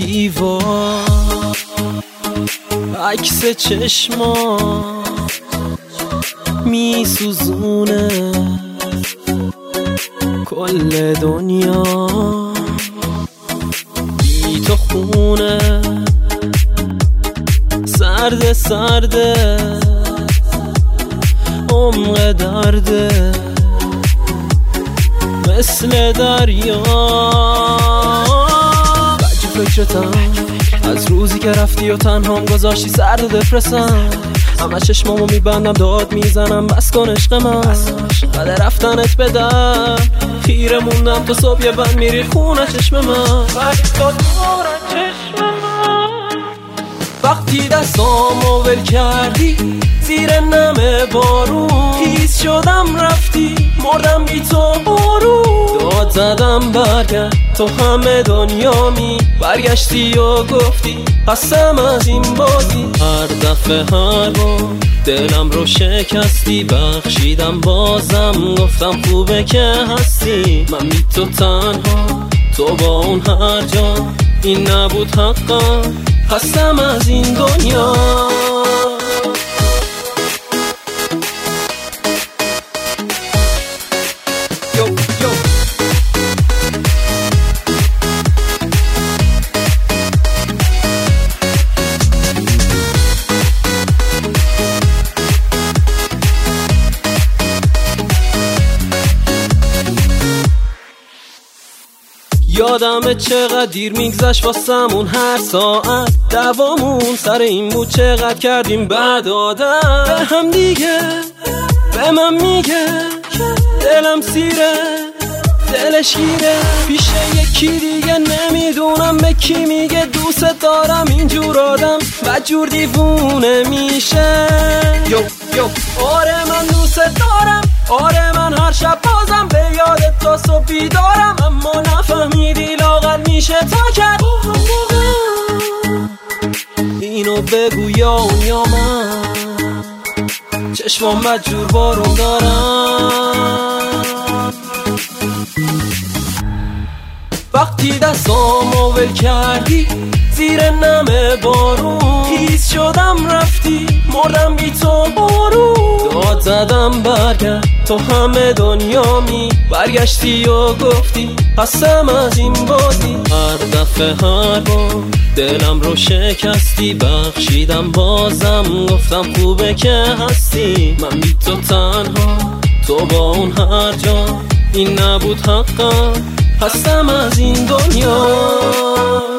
دیوار عکس چشما میسوزونه کل دنیا بی تو خونه سرده سرده عمق درده مثل دریا بچه فکرتم از روزی که رفتی و تنهام گذاشتی سرد و دپرسم همه چشمامو میبندم داد میزنم بس کن عشق من بعد رفتنت بدم خیره موندم تو صبح یه بند میری خونه چشم من وقتی دستامو ول کردی زیر نم بارون خیس شدم رفتی مردم بی تو بارون داد زدم برگرد تو همه دنیامی برگشتی و گفتی هستم از این بازی هر دفعه هر بار دلم رو شکستی بخشیدم بازم گفتم خوبه که هستی من بی تو تنها تو با اون هر جا این نبود حقا هستم از این دنیا یادمه چقدر دیر میگذشت واسمون هر ساعت دوامون سر این بود چقدر کردیم بعد عادت به هم دیگه به من میگه دلم سیره دلش گیره پیش یکی دیگه نمیدونم به کی میگه دوست دارم اینجور آدم بدجور دیوونه میشه آره من دوست دارم آره من هر شب بازم به یادت تا صبح بیدارم اما نفهمیدی لاغر میشه تا کرد اینو بگو یا اون یا من چشمام بدجور بارون دارم وقتی دستامو ول کردی زیر نم بارون خیس شدم رفتی مردم بی تو بارون داد زدم برگرد تو همه دنیامی برگشتی و گفتی هستم از این بازی هر دفعه هر بار دلم رو شکستی بخشیدم بازم گفتم خوبه که هستی من بی تو تنها تو با اون هر جا این نبود حقا هستم از این دنیا